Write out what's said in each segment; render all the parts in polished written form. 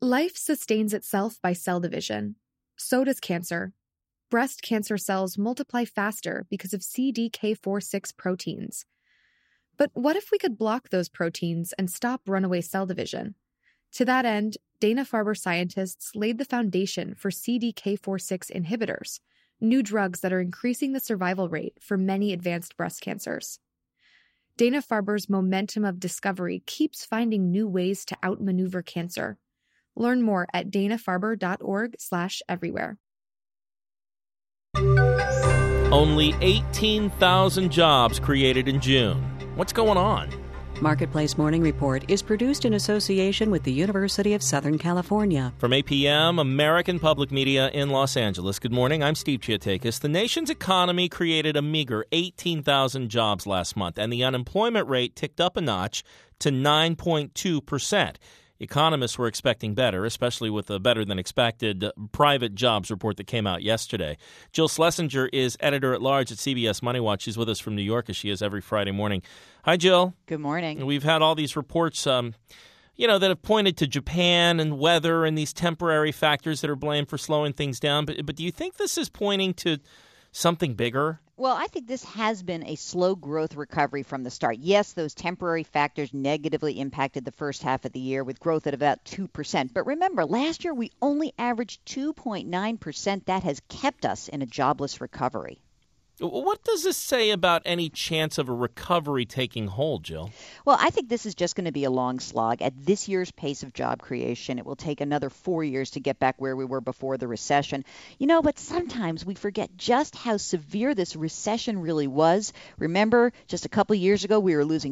Life sustains itself by cell division. So does cancer. Breast cancer cells multiply faster because of CDK4/6 proteins. But what if we could block those proteins and stop runaway cell division? To that end, Dana-Farber scientists laid the foundation for CDK4/6 inhibitors, new drugs that are increasing the survival rate for many advanced breast cancers. Dana-Farber's momentum of discovery keeps finding new ways to outmaneuver cancer. Learn more at danafarber.org/everywhere. Only 18,000 jobs created in June. What's going on? Marketplace Morning Report is produced in association with the University of Southern California. From APM, American Public Media in Los Angeles. Good morning, I'm Steve Chiatakis. The nation's economy created a meager 18,000 jobs last month, and the unemployment rate ticked up a notch to 9.2%. Economists were expecting better, especially with a better-than-expected private jobs report that came out yesterday. Jill Schlesinger is editor-at-large at CBS Money Watch. She's with us from New York, as she is every Friday morning. Hi, Jill. Good morning. We've had all these reports, that have pointed to Japan and weather and these temporary factors that are blamed for slowing things down. But do you think this is pointing to something bigger? Well, I think this has been a slow growth recovery from the start. Yes, those temporary factors negatively impacted the first half of the year with growth at about 2%. But remember, last year we only averaged 2.9%. That has kept us in a jobless recovery. What does this say about any chance of a recovery taking hold, Jill? Well, I think this is just going to be a long slog. At this year's pace of job creation, it will take another 4 years to get back where we were before the recession. But sometimes we forget just how severe this recession really was. Remember, just a couple years ago, we were losing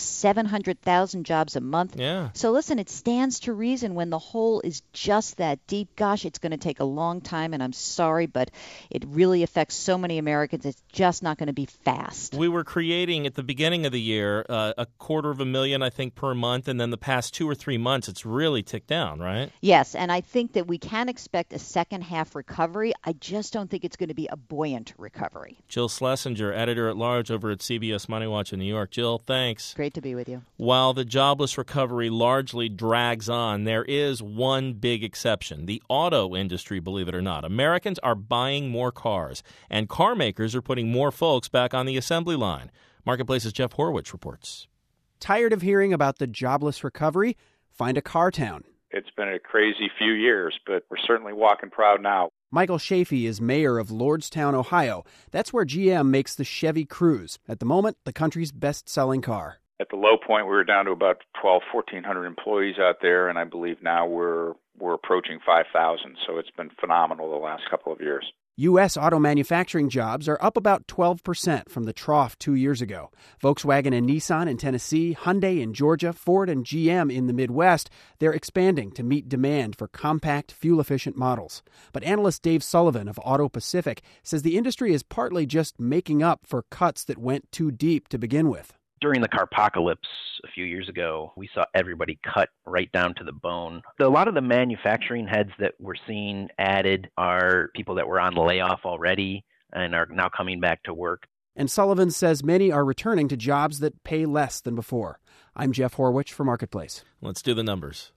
700,000 jobs a month. Yeah. So listen, it stands to reason when the hole is just that deep. Gosh, it's going to take a long time, and I'm sorry, but it really affects so many Americans. It's just not going to be fast. We were creating at the beginning of the year 250,000, I think, per month. And then the past 2 or 3 months, it's really ticked down, right? Yes. And I think that we can expect a second half recovery. I just don't think it's going to be a buoyant recovery. Jill Schlesinger, editor-at-large over at CBS Money Watch in New York. Jill, thanks. Great to be with you. While the jobless recovery largely drags on, there is one big exception. The auto industry, believe it or not. Americans are buying more cars, and car makers are putting more folks back on the assembly line. Marketplace's Jeff Horwich reports. Tired of hearing about the jobless recovery? Find a car town. It's been a crazy few years, but we're certainly walking proud now. Michael Chafee is mayor of Lordstown, Ohio. That's where GM makes the Chevy Cruze, at the moment the country's best-selling car. At the low point, we were down to about 1,400 employees out there, and I believe now we're approaching 5,000. So it's been phenomenal the last couple of years. U.S. auto manufacturing jobs are up about 12% from the trough 2 years ago. Volkswagen and Nissan in Tennessee, Hyundai in Georgia, Ford and GM in the Midwest, they're expanding to meet demand for compact, fuel-efficient models. But analyst Dave Sullivan of Auto Pacific says the industry is partly just making up for cuts that went too deep to begin with. During the carpocalypse a few years ago, we saw everybody cut right down to the bone. A lot of the manufacturing heads that we're seeing added are people that were on layoff already and are now coming back to work. And Sullivan says many are returning to jobs that pay less than before. I'm Jeff Horwich for Marketplace. Let's do the numbers.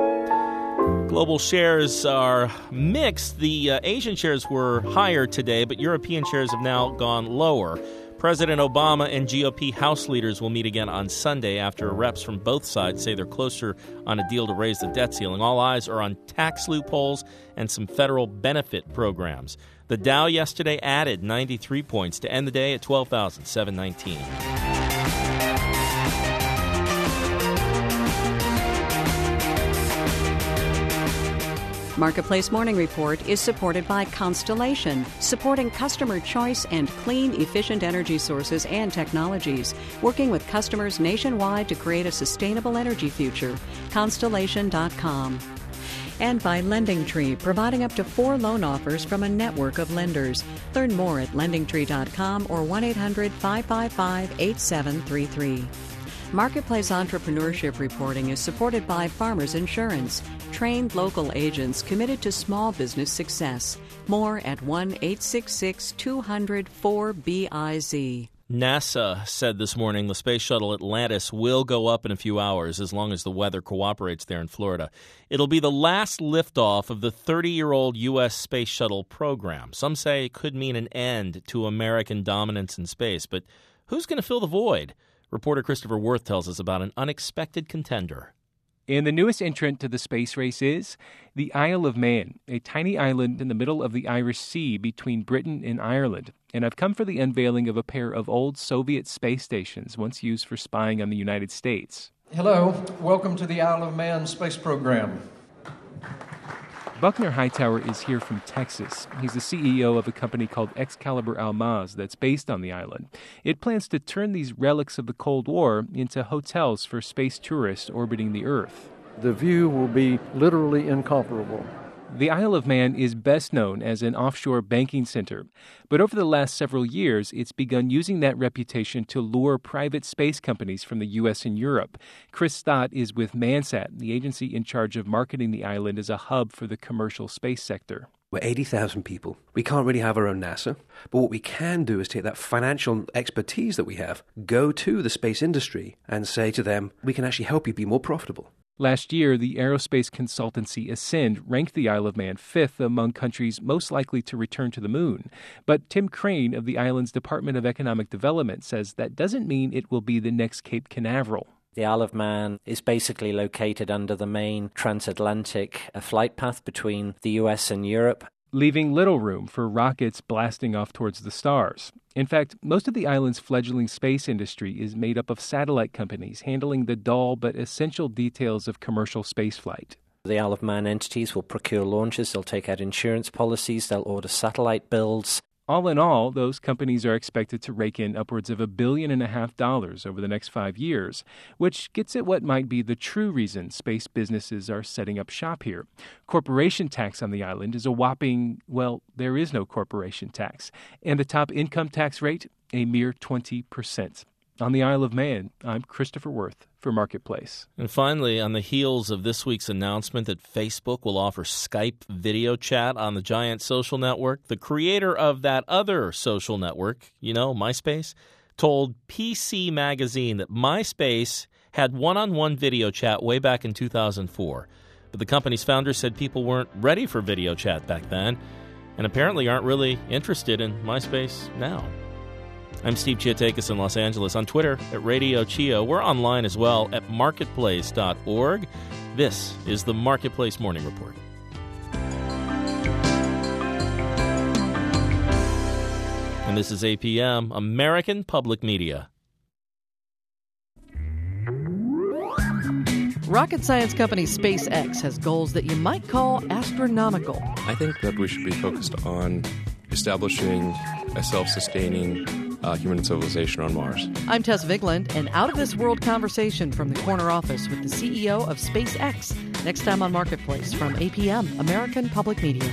Global shares are mixed. The Asian shares were higher today, but European shares have now gone lower. President Obama and GOP House leaders will meet again on Sunday after reps from both sides say they're closer on a deal to raise the debt ceiling. All eyes are on tax loopholes and some federal benefit programs. The Dow yesterday added 93 points to end the day at 12,719. Marketplace Morning Report is supported by Constellation, supporting customer choice and clean, efficient energy sources and technologies, working with customers nationwide to create a sustainable energy future. Constellation.com. And by LendingTree, providing up to 4 loan offers from a network of lenders. Learn more at LendingTree.com or 1-800-555-8733. Marketplace entrepreneurship reporting is supported by Farmers Insurance, trained local agents committed to small business success. More at 1-866-200-4BIZ. NASA said this morning the space shuttle Atlantis will go up in a few hours as long as the weather cooperates there in Florida. It'll be the last liftoff of the 30-year-old U.S. space shuttle program. Some say it could mean an end to American dominance in space. But who's going to fill the void? Reporter Christopher Worth tells us about an unexpected contender. And the newest entrant to the space race is the Isle of Man, a tiny island in the middle of the Irish Sea between Britain and Ireland. And I've come for the unveiling of a pair of old Soviet space stations once used for spying on the United States. Hello, welcome to the Isle of Man space program. Buckner Hightower is here from Texas. He's the CEO of a company called Excalibur Almaz that's based on the island. It plans to turn these relics of the Cold War into hotels for space tourists orbiting the Earth. The view will be literally incomparable. The Isle of Man is best known as an offshore banking center, but over the last several years, it's begun using that reputation to lure private space companies from the U.S. and Europe. Chris Stott is with Mansat, the agency in charge of marketing the island as a hub for the commercial space sector. We're 80,000 people. We can't really have our own NASA, but what we can do is take that financial expertise that we have, go to the space industry and say to them, we can actually help you be more profitable. Last year, the aerospace consultancy Ascend ranked the Isle of Man fifth among countries most likely to return to the moon. But Tim Crane of the island's Department of Economic Development says that doesn't mean it will be the next Cape Canaveral. The Isle of Man is basically located under the main transatlantic flight path between the US and Europe, leaving little room for rockets blasting off towards the stars. In fact, most of the island's fledgling space industry is made up of satellite companies handling the dull but essential details of commercial spaceflight. The Isle of Man entities will procure launches, they'll take out insurance policies, they'll order satellite builds. All in all, those companies are expected to rake in upwards of $1.5 billion over the next 5 years, which gets at what might be the true reason space businesses are setting up shop here. Corporation tax on the island is a whopping, well, there is no corporation tax. And the top income tax rate, a mere 20%. On the Isle of Man, I'm Christopher Worth for Marketplace. And finally, on the heels of this week's announcement that Facebook will offer Skype video chat on the giant social network, the creator of that other social network, MySpace, told PC Magazine that MySpace had one-on-one video chat way back in 2004. But the company's founder said people weren't ready for video chat back then and apparently aren't really interested in MySpace now. I'm Steve Chiatakis in Los Angeles. On Twitter at Radio Chio. We're online as well at marketplace.org. This is the Marketplace Morning Report. And this is APM, American Public Media. Rocket science company SpaceX has goals that you might call astronomical. I think that we should be focused on establishing a self-sustaining human civilization on Mars. I'm Tess Vigland, an out-of-this-world conversation from the corner office with the CEO of SpaceX. Next time on Marketplace from APM, American Public Media.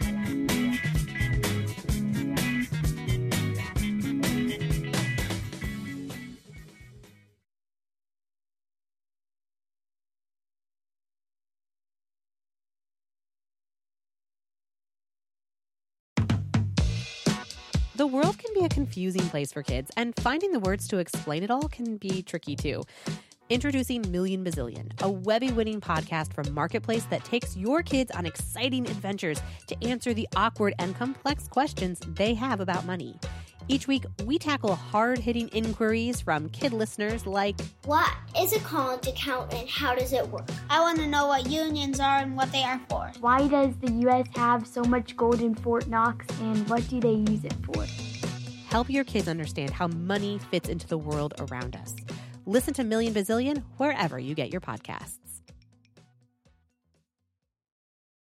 The world can be a confusing place for kids, and finding the words to explain it all can be tricky too. Introducing Million Bazillion, a Webby-winning podcast from Marketplace that takes your kids on exciting adventures to answer the awkward and complex questions they have about money. Each week, we tackle hard-hitting inquiries from kid listeners like, what is a current account and how does it work? I want to know what unions are and what they are for. Why does the U.S. have so much gold in Fort Knox and what do they use it for? Help your kids understand how money fits into the world around us. Listen to Million Bazillion wherever you get your podcasts.